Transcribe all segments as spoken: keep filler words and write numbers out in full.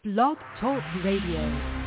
Blog Talk Radio.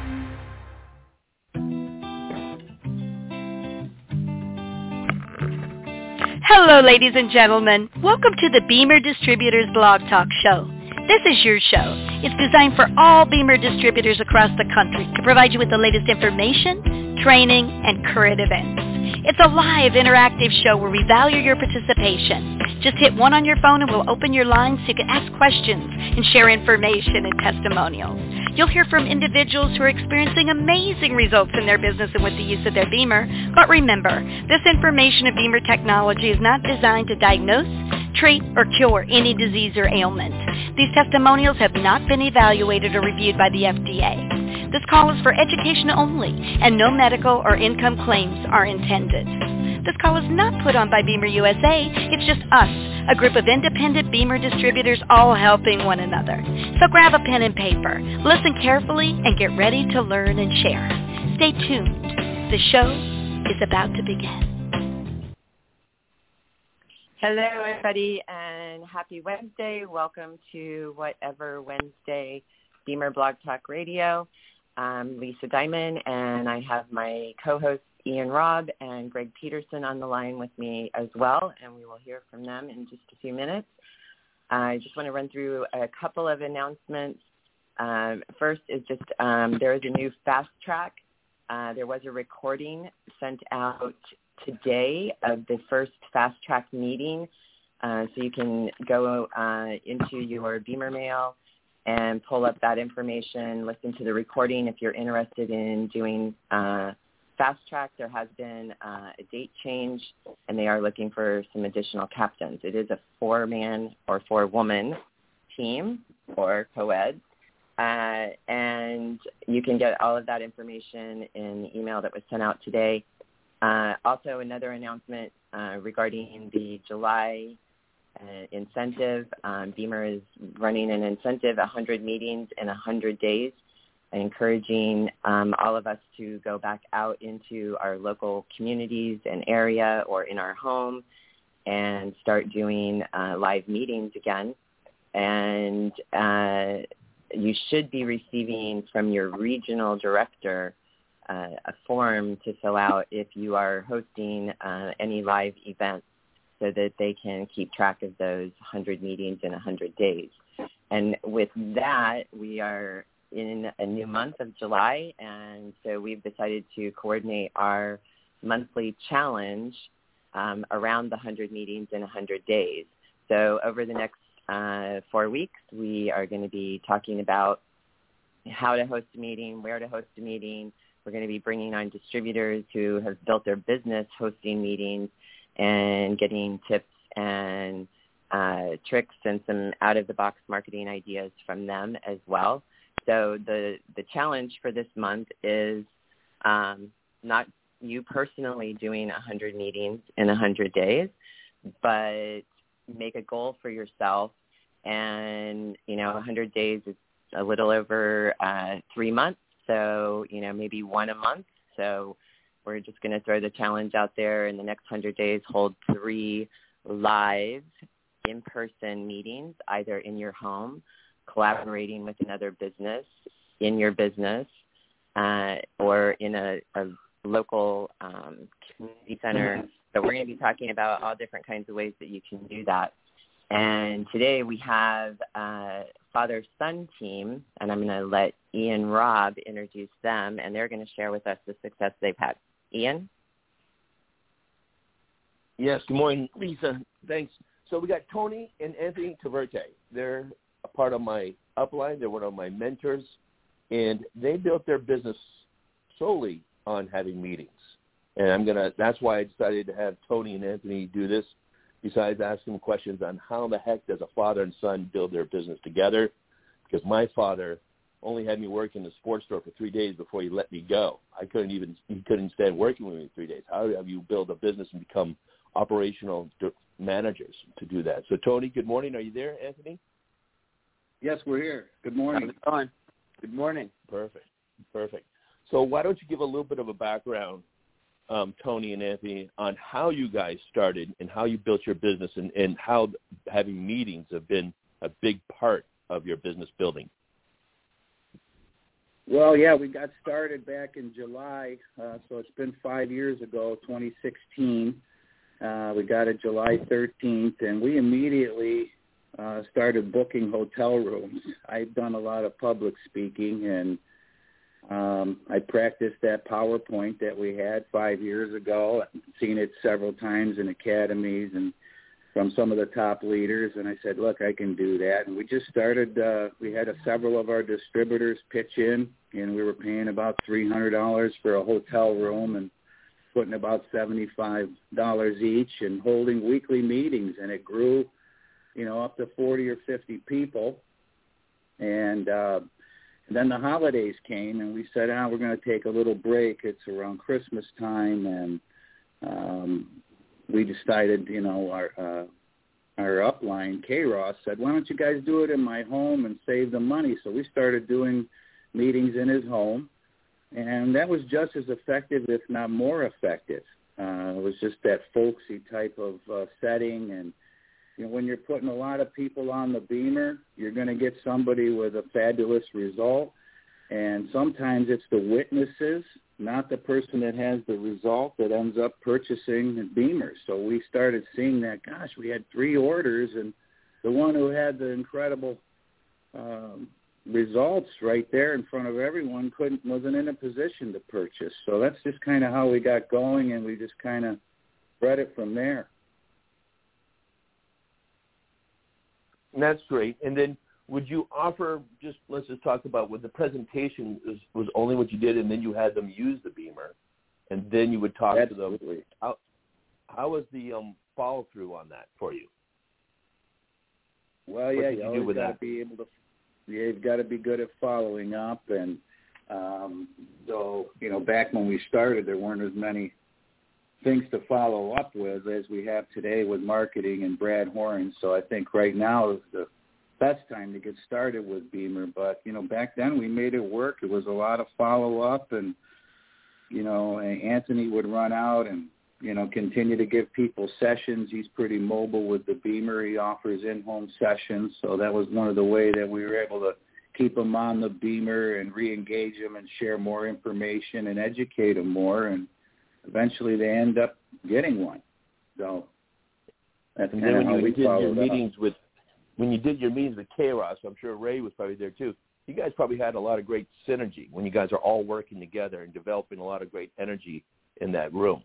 Hello, ladies and gentlemen. Welcome to the Beamer Distributors Blog Talk Show. This is your show. It's designed for all Beamer distributors across the country to provide you with the latest information, training, and current events. It's a live, interactive show where we value your participation. Just hit one on your phone and we'll open your lines so you can ask questions and share information and testimonials. You'll hear from individuals who are experiencing amazing results in their business and with the use of their Beamer. But remember, this information of Beamer technology is not designed to diagnose, treat, or cure any disease or ailment. These testimonials have not been evaluated or reviewed by the F D A. This call is for education only, and no medical or income claims are intended. This call is not put on by Beamer U S A. It's just us, a group of independent Beamer distributors all helping one another. So grab a pen and paper, listen carefully, and get ready to learn and share. Stay tuned. The show is about to begin. Hello, everybody, and happy Wednesday. Welcome to Whatever Wednesday Beamer Blog Talk Radio. I'm Lisa Diamond, and I have my co-hosts Ian Robb and Greg Peterson on the line with me as well, and we will hear from them in just a few minutes. I just want to run through a couple of announcements. Um, first is just um, there is a new fast track. Uh, there was a recording sent out today of the first fast track meeting, uh, so you can go uh, into your Beamer mail and pull up that information, listen to the recording if you're interested in doing uh, fast track. There has been uh, a date change, and they are looking for some additional captains. It is a four-man or four-woman team or co-ed, uh, and you can get all of that information in the email that was sent out today. Uh, also, another announcement uh, regarding the July uh, incentive. Um, Beamer is running an incentive, one hundred meetings in one hundred days, encouraging um, all of us to go back out into our local communities and area or in our home and start doing uh, live meetings again. And uh, you should be receiving from your regional director uh, a form to fill out if you are hosting uh, any live events, so that they can keep track of those one hundred meetings in one hundred days. And with that, we are in a new month of July, and so we've decided to coordinate our monthly challenge um, around the one hundred meetings in one hundred days. So over the next uh, four weeks, we are going to be talking about how to host a meeting, where to host a meeting. We're going to be bringing on distributors who have built their business hosting meetings and getting tips and uh, tricks and some out-of-the-box marketing ideas from them as well. So the, the challenge for this month is um, not you personally doing one hundred meetings in one hundred days, but make a goal for yourself. And, you know, one hundred days is a little over uh, three months, so, you know, maybe one a month. So we're just going to throw the challenge out there. In the next one hundred days, hold three live in-person meetings, either in your home, collaborating with another business in your business, uh, or in a, a local um, community center. So we're going to be talking about all different kinds of ways that you can do that. And today we have a father-son team, and I'm going to let Ian Robb introduce them, and they're going to share with us the success they've had. Ian? Yes, good morning, Lisa. Thanks. So we got Tony and Anthony Taverte. They're a part of my upline. They're one of my mentors, and they built their business solely on having meetings. And I'm gonna. That's why I decided to have Tony and Anthony do this, besides asking questions on how the heck does a father and son build their business together, because my father only had me work in the sports store for three days before he let me go. I couldn't even, he couldn't stand working with me three days. How have you build a business and become operational managers to do that? So, Tony, good morning. Are you there, Anthony? Yes, we're here. Good morning. How's it going? Good morning. Perfect. Perfect. So why don't you give a little bit of a background, um, Tony and Anthony, on how you guys started and how you built your business, and, and how having meetings have been a big part of your business building? Well, yeah, we got started back in July, uh, so it's been five years ago, twenty sixteen. Uh, we got it July thirteenth, and we immediately uh, started booking hotel rooms. I've done a lot of public speaking, and um, I practiced that PowerPoint that we had five years ago. I've seen it several times in academies and from some of the top leaders, and I said, look, I can do that. And we just started, uh, we had a, several of our distributors pitch in, and we were paying about three hundred dollars for a hotel room and putting about seventy-five dollars each and holding weekly meetings, and it grew, you know, up to forty or fifty people. And, uh, and then the holidays came, and we said, ah, we're going to take a little break. It's around Christmas time, and um, we decided, you know, our uh, our upline, K-Ross, said, why don't you guys do it in my home and save the money? So we started doing meetings in his home, and that was just as effective, if not more effective. Uh, it was just that folksy type of uh, setting, and you know, when you're putting a lot of people on the Beamer, you're going to get somebody with a fabulous result. And sometimes it's the witnesses, not the person that has the result, that ends up purchasing the Beamer. So we started seeing that, gosh, we had three orders, and the one who had the incredible um, results right there in front of everyone couldn't wasn't in a position to purchase. So that's just kind of how we got going, and we just kind of spread it from there. That's great. And then would you offer, just let's just talk about what the presentation was, was only what you did, and then you had them use the Beamer, and then you would talk Absolutely. to them. How, how was the um, follow-through on that for you? Well, what yeah, you, you always got to that? be able to, yeah, you've got to be good at following up. And um, so, you know, back when we started, there weren't as many things to follow up with as we have today with marketing and Brad Horn. So I think right now is the best time to get started with Beamer. But, you know, back then we made it work. It was a lot of follow-up, and, you know, Anthony would run out and, you know, continue to give people sessions. He's pretty mobile with the Beamer. He offers in-home sessions. So that was one of the ways that we were able to keep them on the Beamer and re-engage them and share more information and educate them more. And eventually they end up getting one. So that's and kind then of when how you we did your followed meetings up. with when you did your meetings with K-Ross, I'm sure Ray was probably there too. You guys probably had a lot of great synergy when you guys are all working together and developing a lot of great energy in that room.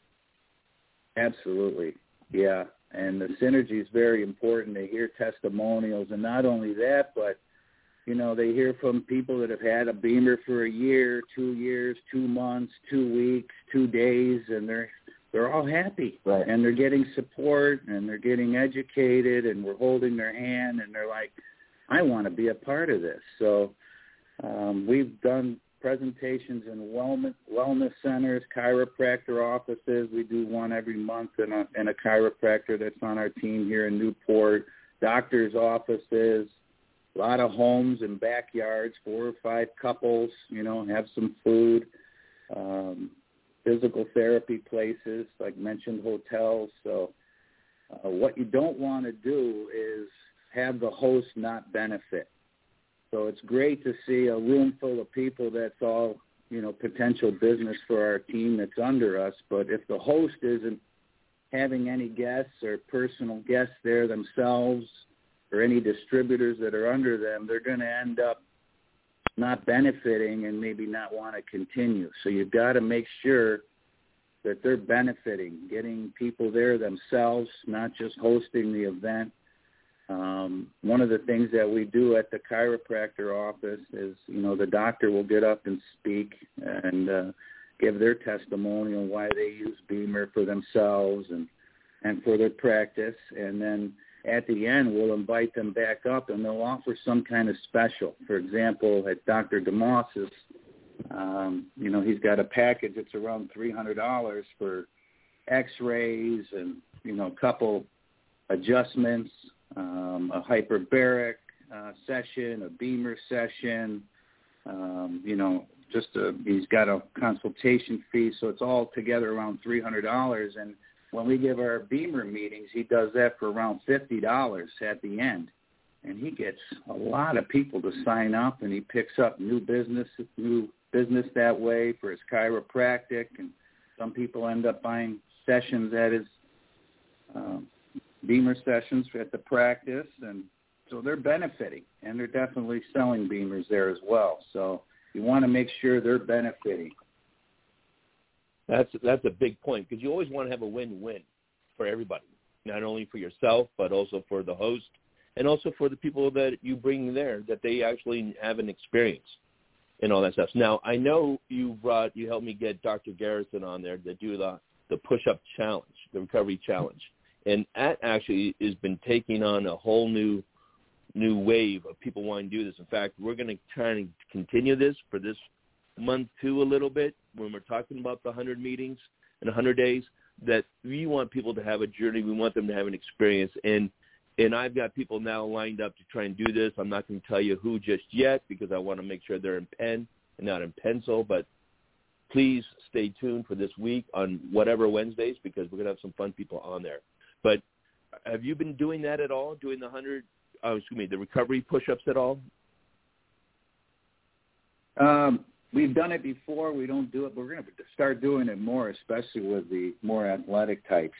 Absolutely, yeah. And the synergy is very important. They hear testimonials, and not only that, but you know, they hear from people that have had a Beamer for a year, two years, two months, two weeks, two days, and they're they're all happy. Right. And they're getting support, and they're getting educated, and we're holding their hand, and they're like, I want to be a part of this. So um, we've done presentations in wellness, wellness centers, chiropractor offices. We do one every month in a, in a chiropractor that's on our team here in Newport, doctors' offices, a lot of homes and backyards, four or five couples, you know, have some food, um, physical therapy places, like mentioned, hotels. So uh, what you don't want to do is have the host not benefit. So it's great to see a room full of people that's all, you know, potential business for our team that's under us. But if the host isn't having any guests or personal guests there themselves, or any distributors that are under them, they're going to end up not benefiting and maybe not want to continue. So you've got to make sure that they're benefiting, getting people there themselves, not just hosting the event. Um, one of the things that we do at the chiropractor office is, you know, the doctor will get up and speak and uh, give their testimony on why they use Beamer for themselves and, and for their practice. And then at the end, we'll invite them back up, and they'll offer some kind of special. For example, at Doctor DeMoss's, um, you know, he's got a package that's around three hundred dollars for x-rays and, you know, a couple adjustments, um, a hyperbaric uh, session, a Beamer session, um, you know, just a, he's got a consultation fee, so it's all together around three hundred dollars. And when we give our Beamer meetings, he does that for around fifty dollars at the end. and he gets a lot of people to sign up, and he picks up new business, new business that way for his chiropractic, and some people end up buying sessions at his um, Beamer sessions at the practice, and so they're benefiting, and they're definitely selling Beamers there as well. So you want to make sure they're benefiting. That's that's a big point, because you always want to have a win-win for everybody, not only for yourself but also for the host and also for the people that you bring there, that they actually have an experience and all that stuff. Now, I know you brought you helped me get Doctor Garrison on there to do the the push-up challenge, the recovery challenge, and that actually has been taking on a whole new new wave of people wanting to do this. In fact, we're going to try and continue this for this month too a little bit when we're talking about the one hundred meetings in one hundred days, that we want people to have a journey. We want them to have an experience. And and I've got people now lined up to try and do this. I'm not going to tell you who just yet, because I want to make sure they're in pen and not in pencil. But please stay tuned for this week on whatever Wednesdays, because we're going to have some fun people on there. But have you been doing that at all, doing the one hundred Oh, excuse me, the recovery push-ups at all? Um, we've done it before. We don't do it, but we're going to start doing it more, especially with the more athletic types.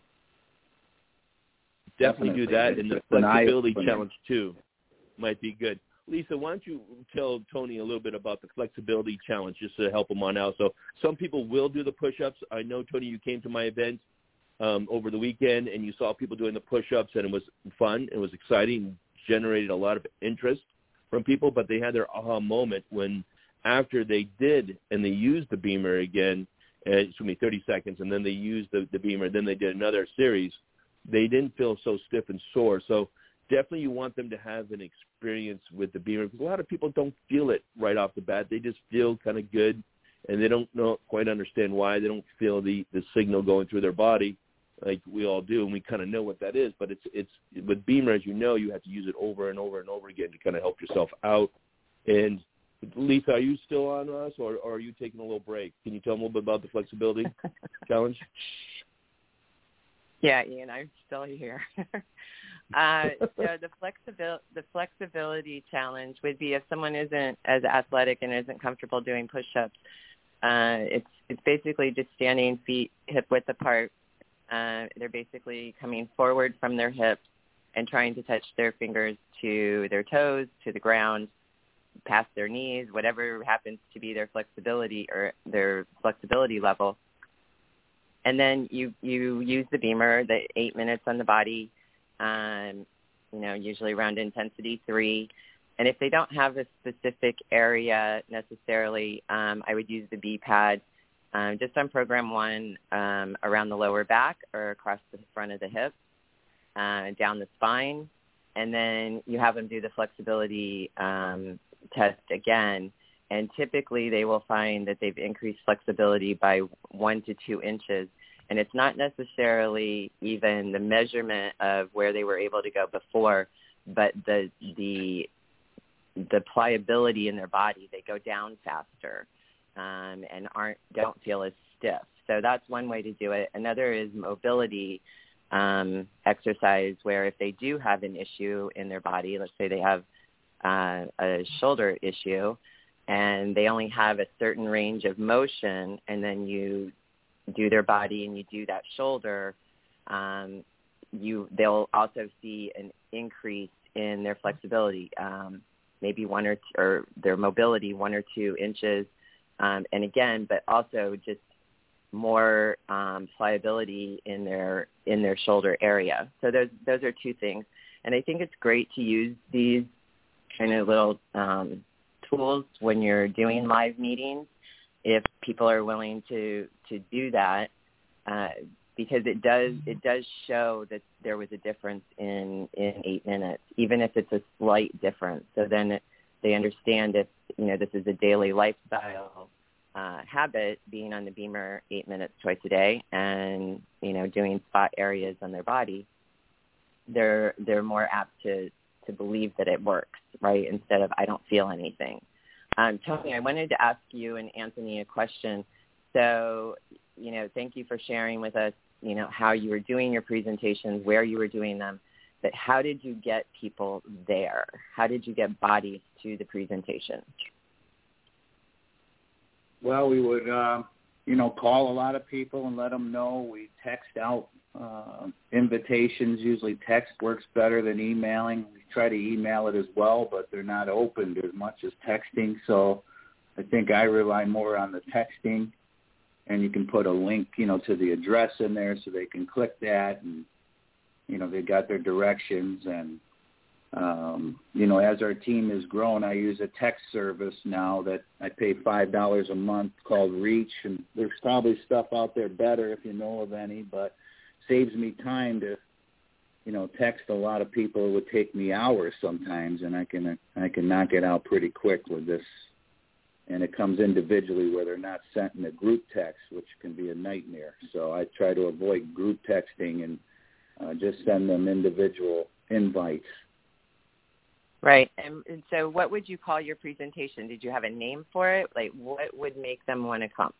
Definitely, Definitely. do that, and the flexibility challenge, too, might be good. Lisa, why don't you tell Tony a little bit about the flexibility challenge, just to help him on out. So some people will do the push-ups. I know, Tony, you came to my event Um, over the weekend, and you saw people doing the push-ups, and it was fun, it was exciting, generated a lot of interest from people, but they had their aha moment when after they did, and they used the Beamer again, uh, excuse me, thirty seconds, and then they used the, the Beamer, then they did another series, they didn't feel so stiff and sore. So definitely you want them to have an experience with the Beamer, because a lot of people don't feel it right off the bat. They just feel kind of good, and they don't know, quite understand why. They don't feel the, the signal going through their body like we all do, and we kind of know what that is. But it's it's with Beamer, as you know, you have to use it over and over and over again to kind of help yourself out. And Lisa, are you still on us, or, or are you taking a little break? Can you tell them a little bit about the flexibility challenge? Yeah, Ian, I'm still here. uh, so the flexibility the flexibility challenge would be if someone isn't as athletic and isn't comfortable doing push-ups. Uh, it's it's basically just standing feet hip width apart. Uh, they're basically coming forward from their hips and trying to touch their fingers to their toes, to the ground, past their knees, whatever happens to be their flexibility or their flexibility level. And then you, you use the Beamer, the eight minutes on the body, um, you know, usually around intensity three. And if they don't have a specific area necessarily, um, I would use the B-pad Um, just on program one, um, around the lower back or across the front of the hip, uh, down the spine, and then you have them do the flexibility um, test again. And typically they will find that they've increased flexibility by one to two inches. And it's not necessarily even the measurement of where they were able to go before, but the the the pliability in their body. They go down faster. Um, and aren't don't feel as stiff. So that's one way to do it. Another is mobility um, exercise, where if they do have an issue in their body, let's say they have uh, a shoulder issue, and they only have a certain range of motion, and then you do their body and you do that shoulder, um, you they'll also see an increase in their flexibility, um, maybe one or two, or their mobility one or two inches. Um, and again, but also just more um, pliability in their in their shoulder area. So those those are two things. And I think it's great to use these kind of little um, tools when you're doing live meetings, if people are willing to to do that, uh, because it does it does show that there was a difference in in eight minutes, even if it's a slight difference. So then it, they understand if, you know, this is a daily lifestyle uh, habit, being on the Beamer eight minutes twice a day and, you know, doing spot areas on their body, they're they're more apt to, to believe that it works, right, instead of I don't feel anything. Um, Tony, I wanted to ask you and Anthony a question. So, you know, thank you for sharing with us, you know, how you were doing your presentations, where you were doing them. but how did you get people there? How did you get bodies to the presentation? Well, we would, uh, you know, call a lot of people and let them know. We text out uh, invitations. Usually text works better than emailing. We try to email it as well, but they're not opened as much as texting. So I think I rely more on the texting, and you can put a link, you know, to the address in there so they can click that, and, you know, they got their directions. And, um, you know, as our team has grown, I use a text service now that I pay five dollars a month called Reach, and there's probably stuff out there better if you know of any, but saves me time to, you know, text a lot of people. It would take me hours sometimes, and I can I can knock it out pretty quick with this. And it comes individually where they're not sent in a group text, which can be a nightmare. So I try to avoid group texting and uh, just send them individual invites. Right. And, and so what would you call your presentation? Did you have a name for it? Like, what would make them want to come?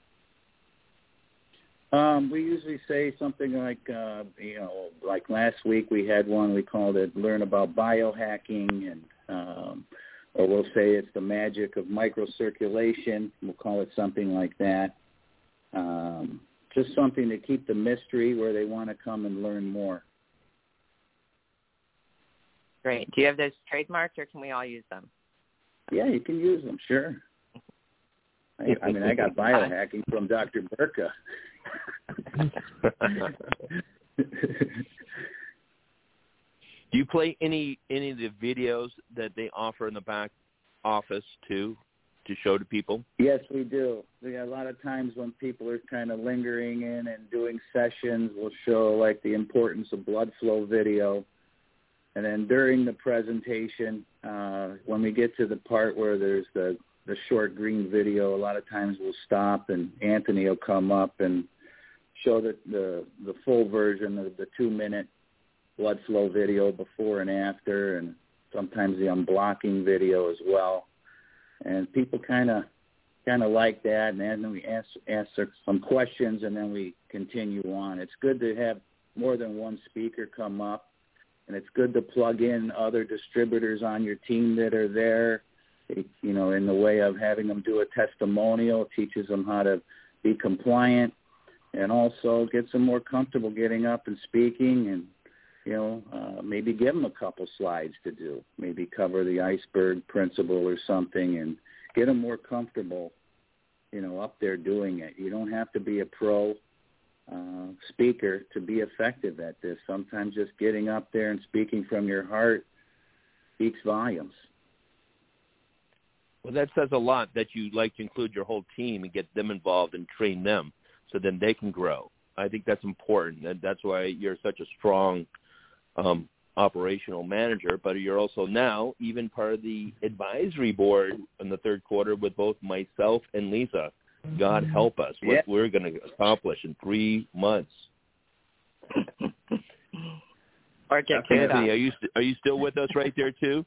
Um, we usually say something like, uh, you know, like last week we had one, we called it Learn About Biohacking, and um, or we'll say it's the magic of microcirculation. We'll call it something like that. Um, just something to keep the mystery where they want to come and learn more. Great. Do you have those trademarked, or can we all use them? Yeah, you can use them, sure. I, I mean, I got biohacking from Doctor Burka. Do you play any any of the videos that they offer in the back office too, to show to people? Yes, we do. We a lot of times when people are kind of lingering in and doing sessions, we'll show like the importance of blood flow video. And then during the presentation, uh, when we get to the part where there's the, the short green video, a lot of times we'll stop and Anthony will come up and show the, the, the full version of the two-minute blood flow video before and after, and sometimes the unblocking video as well. And people kind of kind of like that, and then we ask, answer some questions, and then we continue on. It's good to have more than one speaker come up, and it's good to plug in other distributors on your team that are there, it, you know, in the way of having them do a testimonial. It teaches them how to be compliant, and also gets them more comfortable getting up and speaking, and you know, uh, maybe give them a couple slides to do, maybe cover the iceberg principle or something, and get them more comfortable, you know, up there doing it. You don't have to be a pro uh, speaker to be effective at this. Sometimes just getting up there and speaking from your heart speaks volumes. Well, that says a lot that you like to include your whole team and get them involved and train them so then they can grow. I think that's important, and that's why you're such a strong Um, operational manager, but you're also now even part of the advisory board in the third quarter with both myself and Lisa. God help us what yeah. we're going to accomplish in three months. Or get Anthony, are you st- are you still with us right there too?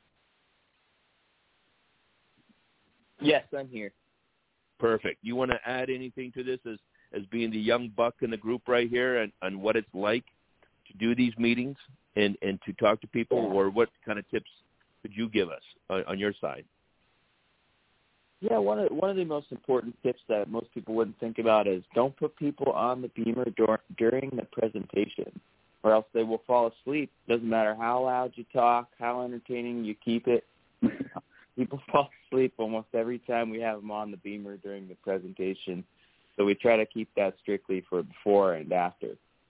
Yes, I'm here. Perfect. You want to add anything to this as as being the young buck in the group right here, and, and what it's like to do these meetings and, and to talk to people, or what kind of tips could you give us on, on your side? Yeah, one of one of the most important tips that most people wouldn't think about is don't put people on the beamer dur- during the presentation, or else they will fall asleep. Doesn't matter how loud you talk, how entertaining you keep it. People fall asleep almost every time we have them on the beamer during the presentation. So we try to keep that strictly for before and after.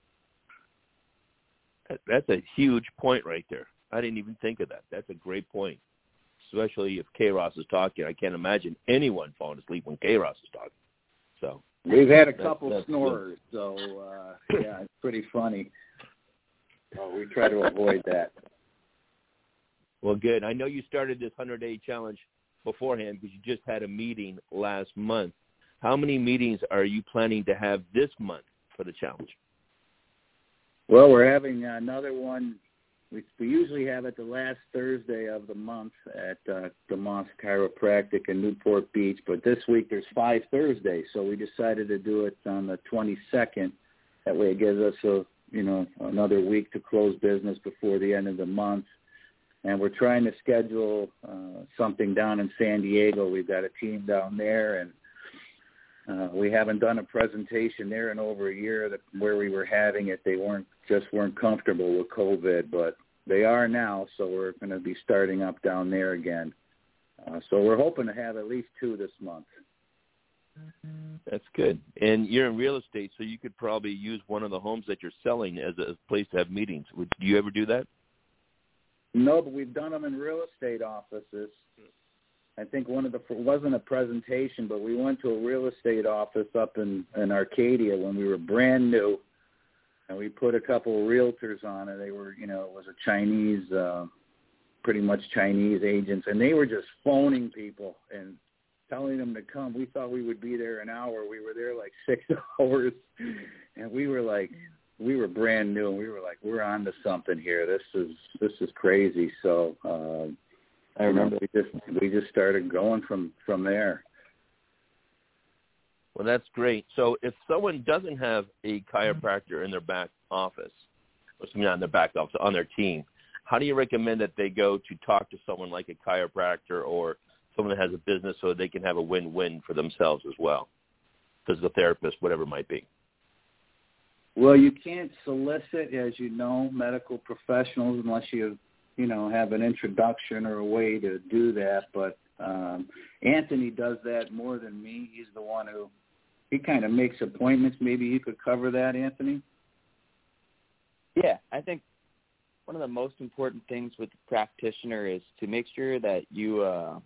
That's a huge point right there. I didn't even think of that. That's a great point, especially if K-Ross is talking. I can't imagine anyone falling asleep when K-Ross is talking. So we've had a couple that's, that's snorers, good. so uh, yeah, it's pretty funny. So we try to avoid that. Well, good. I know you started this hundred-day challenge beforehand because you just had a meeting last month. How many meetings are you planning to have this month for the challenge? Well, we're having another one. We, we usually have it the last Thursday of the month at uh, DeMoss Chiropractic in Newport Beach, but this week there's five Thursdays, so we decided to do it on the twenty-second. That way it gives us a you know, another week to close business before the end of the month. And we're trying to schedule uh, something down in San Diego. We've got a team down there, and uh, we haven't done a presentation there in over a year. That where we were having it, they weren't just weren't comfortable with COVID, but they are now. So we're going to be starting up down there again. Uh, so we're hoping to have at least two this month. That's good. And you're in real estate, so you could probably use one of the homes that you're selling as a place to have meetings. Would, do you ever do that? No, but we've done them in real estate offices. I think one of the, it wasn't a presentation, but we went to a real estate office up in, in Arcadia when we were brand new, and we put a couple of realtors on it. They were, you know, it was a Chinese, uh, pretty much Chinese agents, and they were just phoning people and telling them to come. We thought we would be there an hour. We were there like six hours, and we were like, we were brand new, and we were like, we're on to something here. This is this is crazy. So uh, I remember we just we just started going from from there. Well, that's great. So if someone doesn't have a chiropractor in their back office, or something not in their back office, on their team, how do you recommend that they go to talk to someone like a chiropractor or someone that has a business so they can have a win-win for themselves as well, physical therapist, whatever it might be? Well, you can't solicit, as you know, medical professionals unless you, you know, have an introduction or a way to do that. But um, Anthony does that more than me. He's the one who, he kind of makes appointments. Maybe you could cover that, Anthony? Yeah, I think one of the most important things with the practitioner is to make sure that you uh,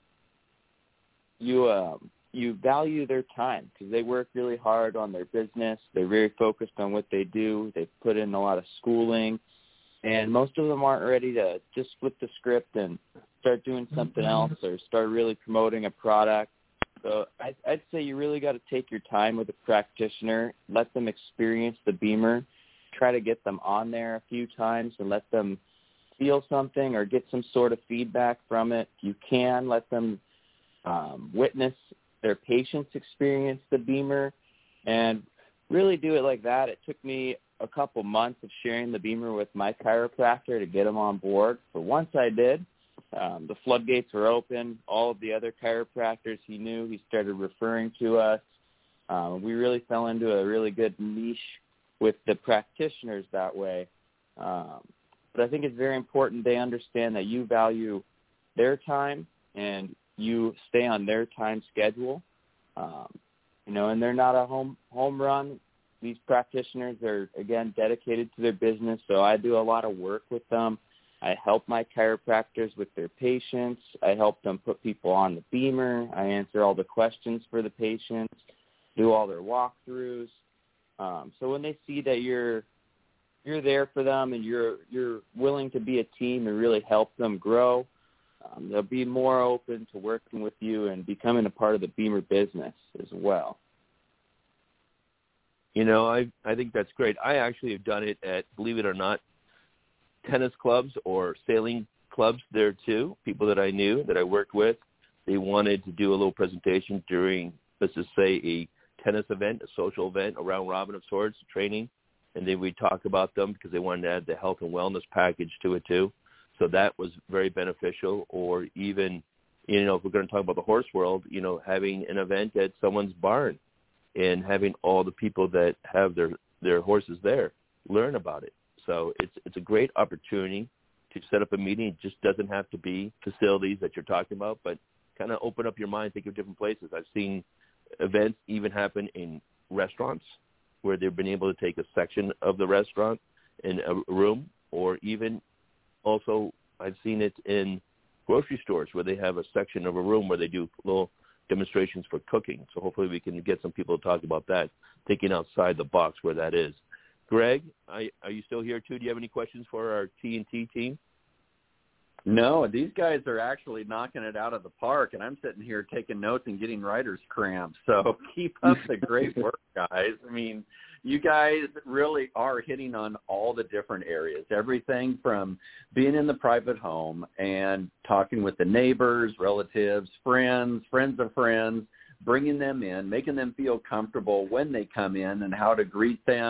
you uh, you value their time, because they work really hard on their business. They're very focused on what they do. They put in a lot of schooling, and most of them aren't ready to just flip the script and start doing something else or start really promoting a product. So I, I'd say you really got to take your time with a practitioner, let them experience the Beamer, try to get them on there a few times and let them feel something or get some sort of feedback from it. You can let them um, witness their patients experience the Beamer and really do it like that. It took me a couple months of sharing the Beamer with my chiropractor to get him on board. But once I did, um, the floodgates were open. All of the other chiropractors he knew, he started referring to us. Um, we really fell into a really good niche with the practitioners that way. Um, but I think it's very important they understand that you value their time and you stay on their time schedule. Um, you know, and they're not a home home run. These practitioners are, again, dedicated to their business, so I do a lot of work with them. I help my chiropractors with their patients. I help them put people on the Beamer. I answer all the questions for the patients, do all their walkthroughs. Um, so when they see that you're you're there for them and you're you're willing to be a team and really help them grow, um, they'll be more open to working with you and becoming a part of the Beamer business as well. You know, I I think that's great. I actually have done it at, believe it or not, tennis clubs or sailing clubs there too. People that I knew, that I worked with, they wanted to do a little presentation during, let's just say, a tennis event, a social event, a round robin of sorts, training, and then we talk about them because they wanted to add the health and wellness package to it too. So that was very beneficial. Or even, you know, if we're going to talk about the horse world, you know, having an event at someone's barn and having all the people that have their, their horses there learn about it. So it's it's a great opportunity to set up a meeting. It just doesn't have to be facilities that you're talking about, but kind of open up your mind, think of different places. I've seen events even happen in restaurants where they've been able to take a section of the restaurant in a room, or even also I've seen it in grocery stores where they have a section of a room where they do little demonstrations for cooking. So hopefully we can get some people to talk about that, thinking outside the box where that is. Greg, I, are you still here too? Do you have any questions for our T N T team? No, these guys are actually knocking it out of the park, and I'm sitting here taking notes and getting writer's cramp. So keep up the great work, guys. I mean, you guys really are hitting on all the different areas, everything from being in the private home and talking with the neighbors, relatives, friends, friends of friends, bringing them in, making them feel comfortable when they come in and how to greet them,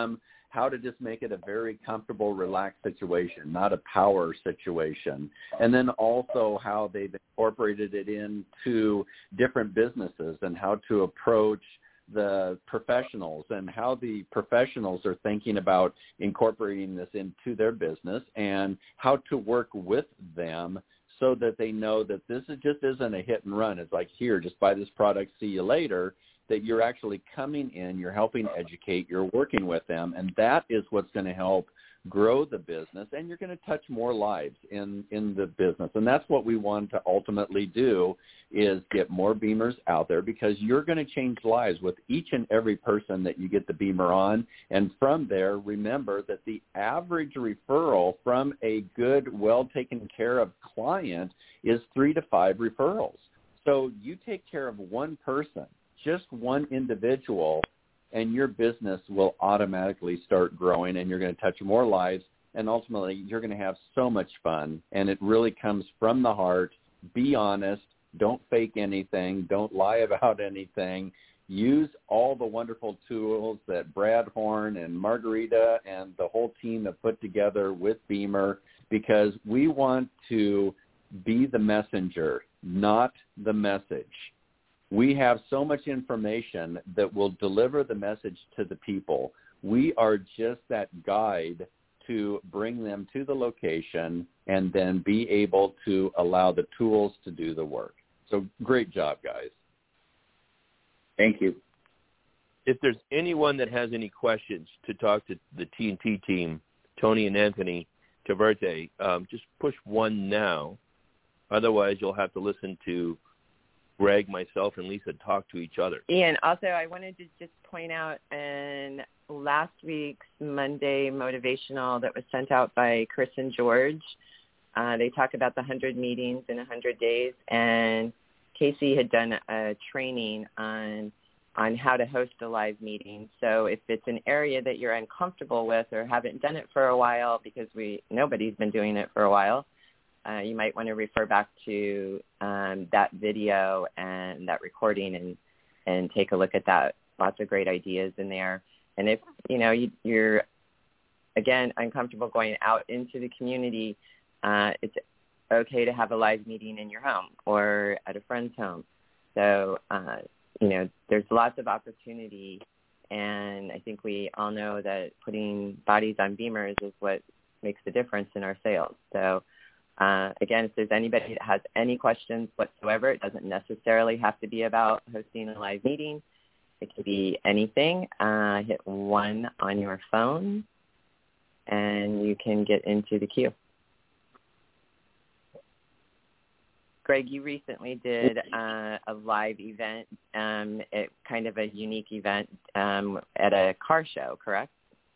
how to just make it a very comfortable, relaxed situation, not a power situation. And then also how they've incorporated it into different businesses and how to approach the professionals and how the professionals are thinking about incorporating this into their business and how to work with them so that they know that this is just isn't a hit and run. It's like, here, just buy this product, see you later, that you're actually coming in, you're helping educate, you're working with them, and that is what's going to help grow the business, and you're going to touch more lives in, in the business. And that's what we want to ultimately do, is get more Beamers out there, because you're going to change lives with each and every person that you get the Beamer on. And from there, remember that the average referral from a good, well taken care of client is three to five referrals. So you take care of one person, just one individual, and your business will automatically start growing, and you're going to touch more lives, and ultimately you're going to have so much fun. And it really comes from the heart. Be honest. Don't fake anything. Don't lie about anything. Use all the wonderful tools that Brad Horn and Margarita and the whole team have put together with Beamer, because we want to be the messenger, not the message. We have so much information that will deliver the message to the people. We are just that guide to bring them to the location and then be able to allow the tools to do the work. So great job, guys. Thank you. If there's anyone that has any questions to talk to the T N T team, Tony and Anthony Taverte, um, just push one now. Otherwise, you'll have to listen to Greg, myself, and Lisa talk to each other. Ian, also, I wanted to just point out in last week's Monday motivational that was sent out by Chris and George, uh, they talk about the one hundred meetings in one hundred days, and Casey had done a training on on how to host a live meeting. So if it's an area that you're uncomfortable with or haven't done it for a while, because we nobody's been doing it for a while, Uh, you might want to refer back to um, that video and that recording and, and take a look at that. Lots of great ideas in there. And if, you know, you, you're, again, uncomfortable going out into the community, uh, it's okay to have a live meeting in your home or at a friend's home. So, uh, you know, there's lots of opportunity. And I think we all know that putting bodies on Beamers is what makes the difference in our sales. So, Uh, again, if there's anybody that has any questions whatsoever, it doesn't necessarily have to be about hosting a live meeting. It can be anything. Uh, hit one on your phone, and you can get into the queue. Greg, you recently did uh, a live event, um, it, kind of a unique event um, at a car show, correct?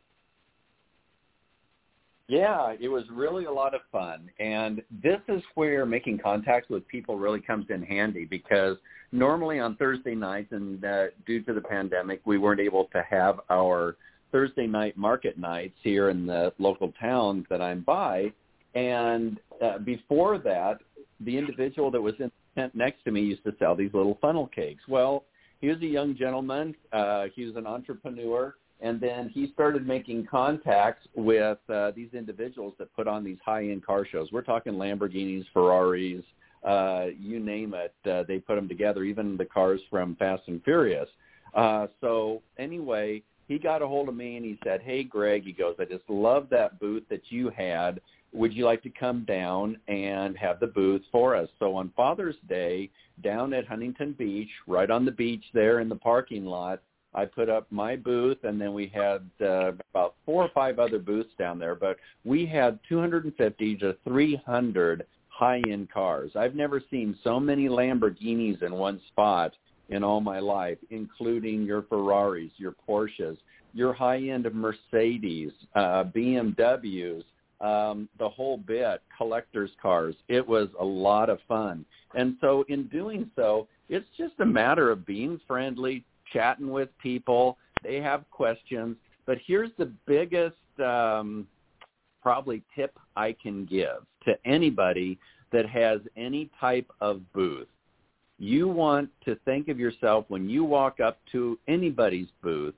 Yeah, it was really a lot of fun. And this is where making contacts with people really comes in handy, because normally on Thursday nights, and uh, due to the pandemic, we weren't able to have our Thursday night market nights here in the local towns that I'm by. And uh, before that, the individual that was in the tent next to me used to sell these little funnel cakes. Well, he was a young gentleman. Uh, he was an entrepreneur. And then he started making contacts with uh, these individuals that put on these high-end car shows. We're talking Lamborghinis, Ferraris, uh, you name it. Uh, they put them together, even the cars from Fast and Furious. Uh, so anyway, he got a hold of me and he said, "Hey, Greg," he goes, "I just love that booth that you had. Would you like to come down and have the booth for us?" So on Father's Day, down at Huntington Beach, right on the beach there in the parking lot, I put up my booth, and then we had uh, about four or five other booths down there. But we had two hundred fifty to three hundred high-end cars. I've never seen so many Lamborghinis in one spot in all my life, including your Ferraris, your Porsches, your high-end Mercedes, uh, B M Ws, um, the whole bit, collector's cars. It was a lot of fun. And so in doing so, it's just a matter of being friendly, chatting with people. They have questions. But here's the biggest um, probably tip I can give to anybody that has any type of booth. You want to think of yourself when you walk up to anybody's booth,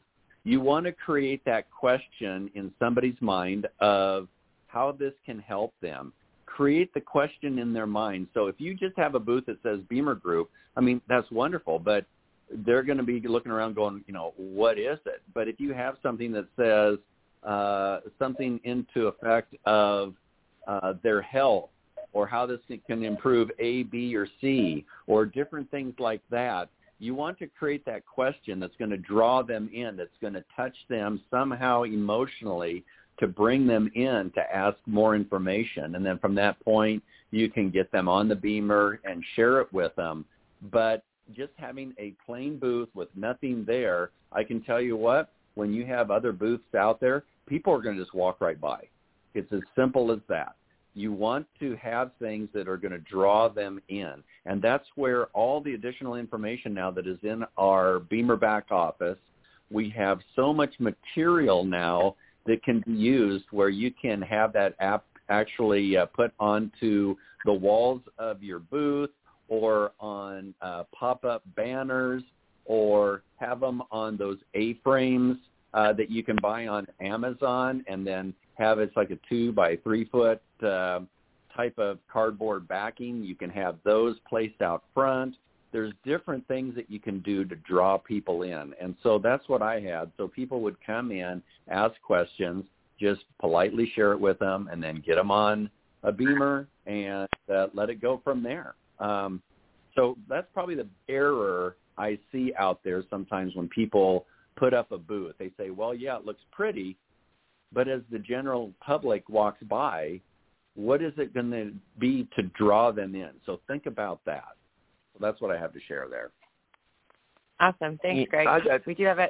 You want to create that question in somebody's mind of how this can help them. Create the question in their mind. So if you just have a booth that says Beamer Group, I mean, that's wonderful, but they're going to be looking around going, you know, what is it? But if you have something that says uh, something into effect of uh, their health or how this can improve A, B, or C, or different things like that, you want to create that question that's going to draw them in, that's going to touch them somehow emotionally to bring them in to ask more information. And then from that point, you can get them on the Beamer and share it with them. But just having a plain booth with nothing there, I can tell you what, when you have other booths out there, people are going to just walk right by. It's as simple as that. You want to have things that are going to draw them in. And that's where all the additional information now that is in our Beamer back office, we have so much material now that can be used where you can have that app actually uh, put onto the walls of your booth or on uh, pop-up banners or have them on those A-frames uh, that you can buy on Amazon and then have it's like a two by three foot uh, type of cardboard backing. You can have those placed out front. There's different things that you can do to draw people in. And so that's what I had. So people would come in, ask questions, just politely share it with them, and then get them on a Beamer and uh, let it go from there. Um, so that's probably the error I see out there sometimes when people put up a booth. They say, well, yeah, it looks pretty, but as the general public walks by, what is it going to be to draw them in? So think about that. So that's what I have to share there. Awesome. Thanks, Greg. I got, we do have a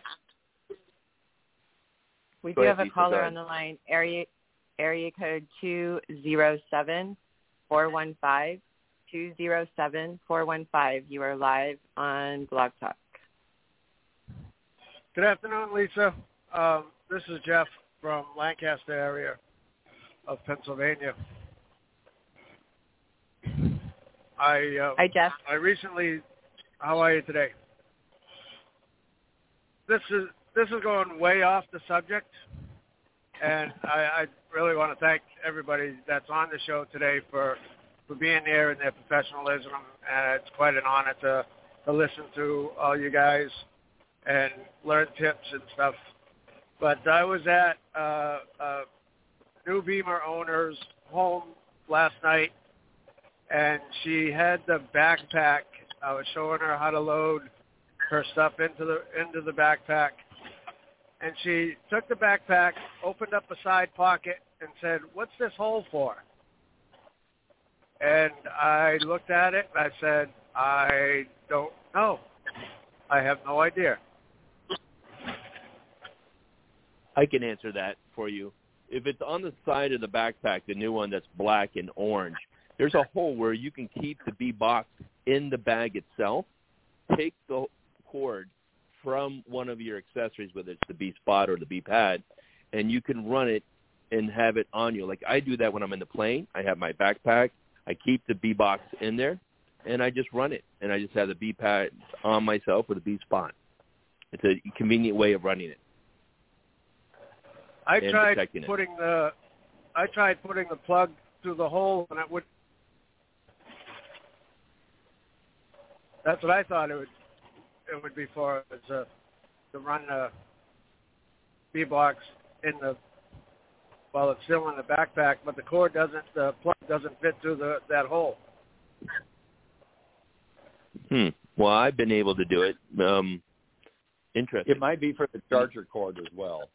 we do ahead, have a Lisa, caller on the line. Area area code two zero seven four one five two zero seven four one five. You are live on Blog Talk. Good afternoon, Lisa. Um, this is Jeff from Lancaster area of Pennsylvania. I uh, Hi, Jeff. I recently. How are you today? This is this is going way off the subject, and I, I really want to thank everybody that's on the show today for, for being there and their professionalism. And it's quite an honor to to listen to all you guys and learn tips and stuff. But I was at uh, a new Beamer owner's home last night, and she had the backpack. I was showing her how to load her stuff into the into the backpack, and she took the backpack, opened up a side pocket, and said, "What's this hole for?" And I looked at it, and I said, "I don't know. I have no idea." I can answer that for you. If it's on the side of the backpack, the new one that's black and orange, there's a hole where you can keep the bee box in the bag itself. Take the cord from one of your accessories, whether it's the bee spot or the bee pad, and you can run it and have it on you. Like I do that when I'm in the plane. I have my backpack. I keep the bee box in there, and I just run it. And I just have the bee pad on myself with a bee spot. It's a convenient way of running it. I and tried protecting putting it. the I tried putting the plug through the hole, and it would. That's what I thought it would it would be for, is uh, to run the bee box in the while it's still in the backpack, but the cord doesn't, the plug doesn't fit through the that hole. Hmm. Well, I've been able to do it. Um, interesting. It might be for the charger cord as well.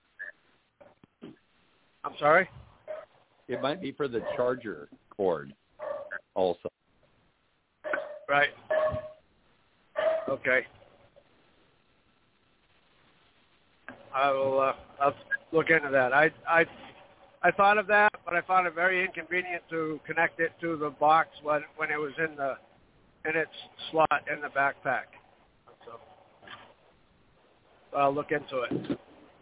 I'm sorry? It might be for the charger cord also. Right. Okay. I will. Uh, I'll look into that. I I I thought of that, but I found it very inconvenient to connect it to the box when when it was in the in its slot in the backpack. So I'll look into it.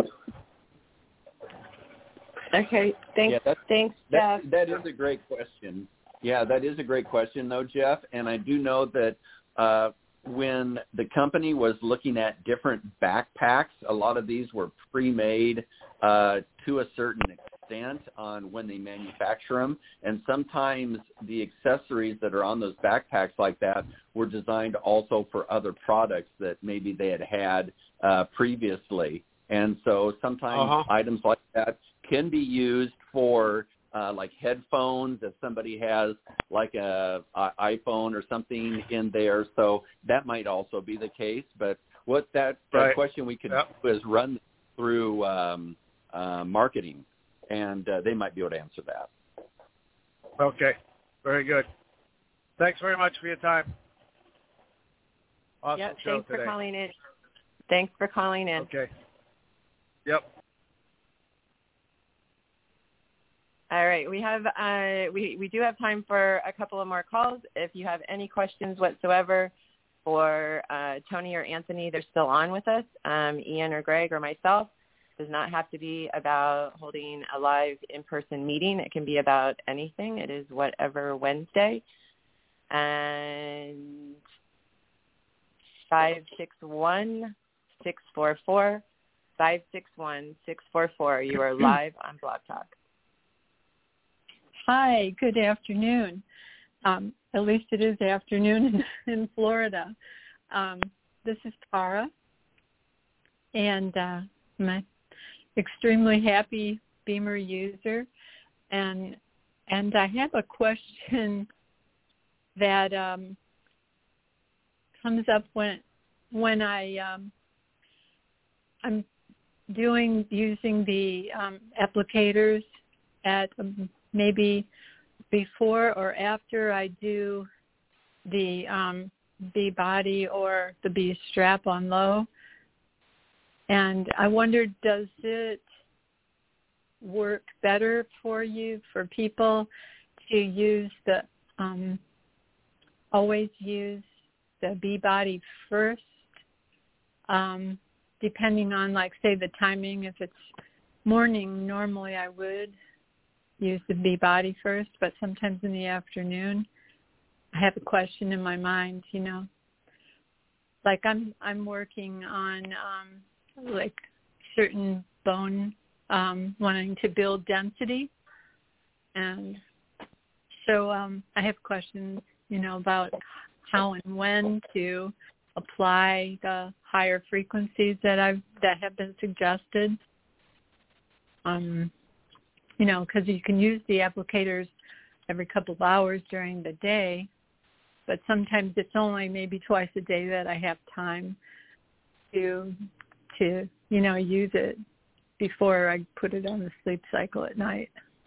Okay. Thanks. Yeah, that's, Thanks, that, Jeff. that is a great question. Yeah, that is a great question, though, Jeff. And I do know that uh, when the company was looking at different backpacks, a lot of these were pre-made uh, to a certain extent on when they manufacture them. And sometimes the accessories that are on those backpacks like that were designed also for other products that maybe they had had uh, previously. And so sometimes uh-huh. items like that can be used for uh, like headphones if somebody has like a, a iPhone or something in there. So that might also be the case. But what that, that right. question we could yep. do is run through um, uh, marketing, and uh, they might be able to answer that. Okay. Very good. Thanks very much for your time. Awesome yep, show thanks today. for calling in. Thanks for calling in. Okay. Yep. All right, we have uh, we we do have time for a couple of more calls. If you have any questions whatsoever for uh, Tony or Anthony, they're still on with us. Um, Ian or Greg or myself. It does not have to be about holding a live in-person meeting. It can be about anything. It is Whatever Wednesday, and five six one six four four five six one six four four. You are live on Blog Talk. Hi, good afternoon. Um, at least it is afternoon in, in Florida. Um, this is Tara, and uh, I'm an extremely happy Beamer user, and and I have a question that um, comes up when when I um, I'm doing using the um, applicators at um, maybe before or after I do the um, B body or the B strap on low. And I wondered, does it work better for you, for people to use the, um, always use the B body first, um, depending on, like, say, the timing? If it's morning, normally I would use the B body first, but sometimes in the afternoon, I have a question in my mind, you know, like I'm I'm working on um, like certain bone, um, wanting to build density, and so um, I have questions, you know, about how and when to apply the higher frequencies that I've that have been suggested. Um. You know, because you can use the applicators every couple of hours during the day, but sometimes it's only maybe twice a day that I have time to, to you know, use it before I put it on the sleep cycle at night.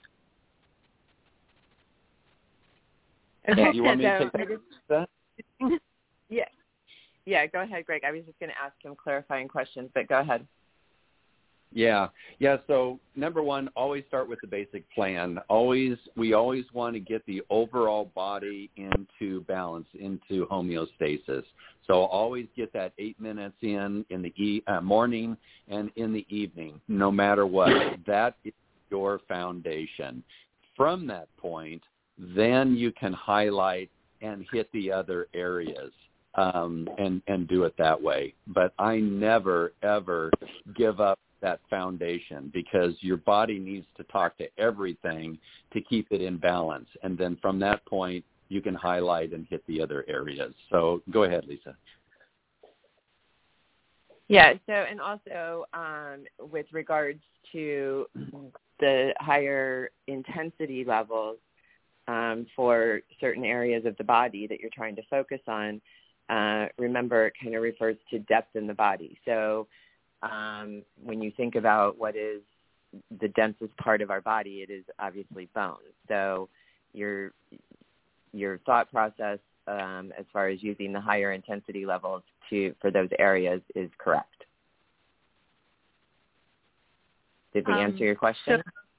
Okay, you want me to so take just, that? yeah, yeah. Go ahead, Greg. I was just going to ask some clarifying questions, but go ahead. Yeah, yeah. So number one, always start with the basic plan. Always, we always want to get the overall body into balance, into homeostasis. So always get that eight minutes in in the e- uh, morning and in the evening, no matter what. That is your foundation. From that point, then you can highlight and hit the other areas. Um, and, and do it that way. But I never, ever give up that foundation, because your body needs to talk to everything to keep it in balance. And then from that point, you can highlight and hit the other areas. So go ahead, Lisa. Yeah, so and also um, with regards to the higher intensity levels um, for certain areas of the body that you're trying to focus on, Uh, remember, it kind of refers to depth in the body. So um, when you think about what is the densest part of our body, it is obviously bone. So your your thought process um, as far as using the higher intensity levels to for those areas is correct. Did we Um, answer your question?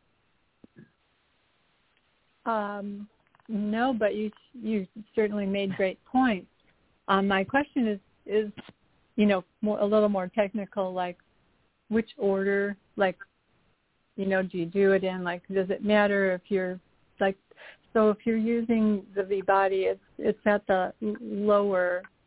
So, um, no, but you you certainly made great points. Um, my question is, is, you know, more, a little more technical, like which order, like, you know, do you do it in, like, does it matter if you're, like, so if you're using the V-body, it's, it's at the lower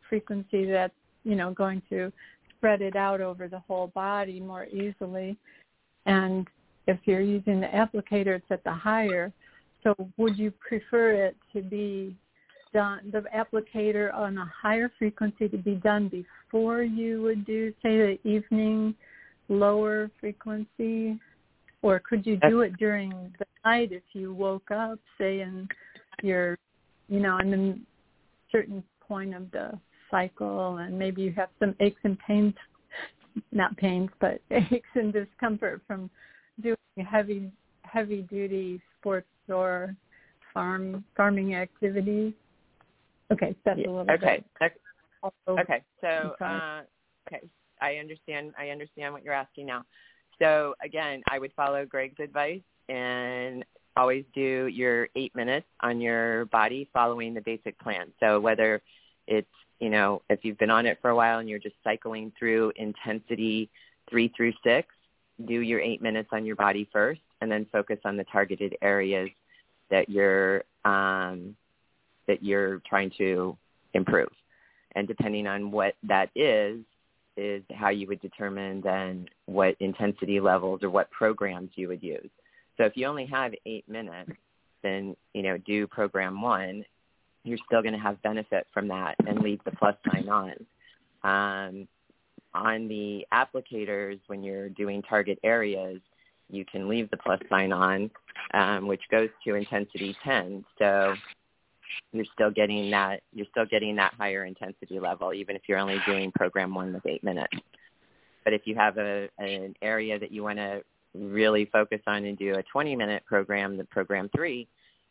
frequency that's, you know, going to spread it out over the whole body more easily. And if you're using the applicator, it's at the higher. So would you prefer it to be done, the applicator on a higher frequency to be done before you would do, say, the evening lower frequency? Or could you do it during the night if you woke up, say, in your, you know, in a certain point of the cycle, and maybe you have some aches and pains, not pains, but aches and discomfort from doing heavy, heavy-duty sports or farm farming activities? Okay, that's a little okay. bit. Okay. Okay. So, uh, okay, I understand. I understand what you're asking now. So again, I would follow Greg's advice and always do your eight minutes on your body following the basic plan. So whether it's, you know, if you've been on it for a while and you're just cycling through intensity three through six, do your eight minutes on your body first, and then focus on the targeted areas that you're um, that you're trying to improve. And depending on what that is, is how you would determine then what intensity levels or what programs you would use. So if you only have eight minutes, then, you know, do program one. You're still going to have benefit from that and leave the plus sign on. Um, on the applicators, when you're doing target areas, you can leave the plus sign on, um, which goes to intensity ten. So you're still getting that you're still getting that higher intensity level, even if you're only doing program one with eight minutes. But if you have a an area that you want to really focus on and do a twenty minute program, the program three,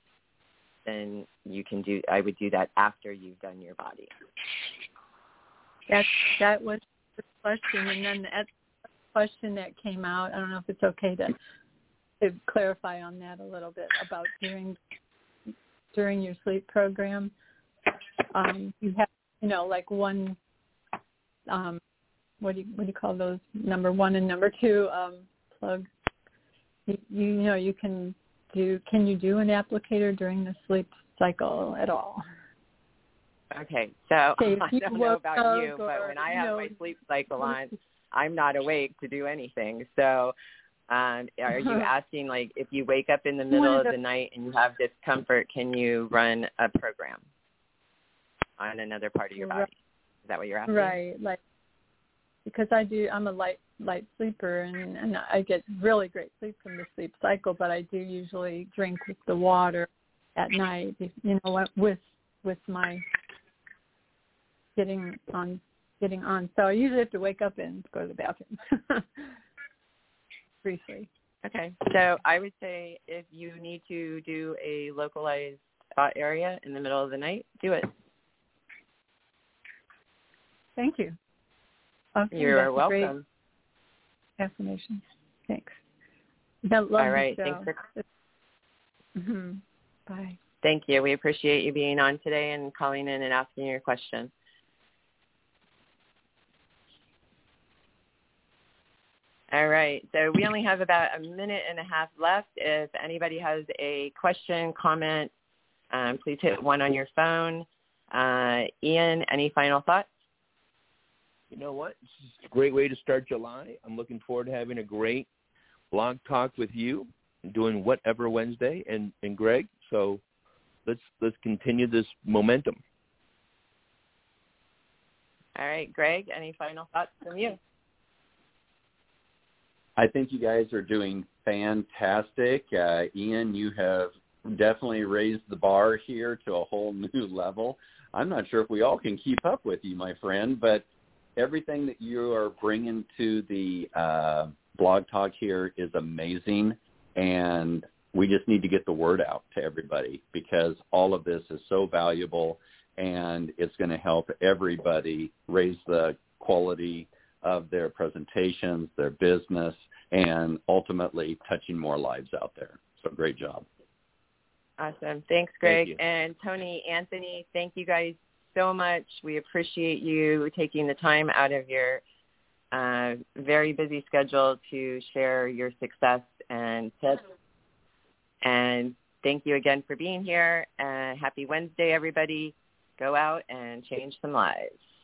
then you can do. I would do that after you've done your body. That that was the question, and then that question that came out. I don't know if it's okay to, to clarify on that a little bit about doing. During your sleep program, um, you have, you know, like one, um, what do you what do you call those? Number one and number two um, plug. You, you you know you can do. Can you do an applicator during the sleep cycle at all? Okay, so okay, I don't know about you, or, but when I have you know, my sleep cycle on, I'm not awake to do anything. So. Um, are you asking, like, if you wake up in the middle of the night and you have discomfort, can you run a program on another part of your body? Is that what you're asking? Right, like, because I do, I'm a light light sleeper, and, and I get really great sleep from the sleep cycle, but I do usually drink with the water at night, you know, with with my getting on, getting on. So I usually have to wake up and go to the bathroom. Briefly. Okay, so I would say if you need to do a localized spot area in the middle of the night, do it. Thank you. Okay, You're welcome. Affirmation. Thanks. All right. Thanks for. Mm-hmm. Bye. Thank you. We appreciate you being on today and calling in and asking your question. All right, so we only have about a minute and a half left. If anybody has a question, comment, um, please hit one on your phone. Uh, Ian, any final thoughts? You know what? It's a great way to start July. I'm looking forward to having a great blog talk with you, doing Whatever Wednesday, and, and Greg. So let's let's continue this momentum. All right, Greg, any final thoughts from you? I think you guys are doing fantastic. Uh, Ian, you have definitely raised the bar here to a whole new level. I'm not sure if we all can keep up with you, my friend, but everything that you are bringing to the uh, blog talk here is amazing, and we just need to get the word out to everybody because all of this is so valuable, and it's going to help everybody raise the quality of their presentations, their business, and ultimately touching more lives out there. So great job. Awesome. Thanks, Greg. Thank you. And Tony, Anthony, thank you guys so much. We appreciate you taking the time out of your uh, very busy schedule to share your success and tips. And thank you again for being here. Uh, happy Wednesday, everybody. Go out and change some lives.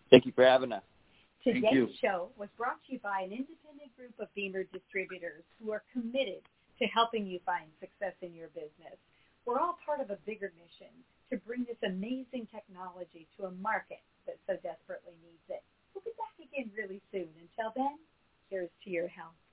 Thank you for having us. Today's show was brought to you by an independent group of Beamer distributors who are committed to helping you find success in your business. We're all part of a bigger mission to bring this amazing technology to a market that so desperately needs it. We'll be back again really soon. Until then, here's to your health.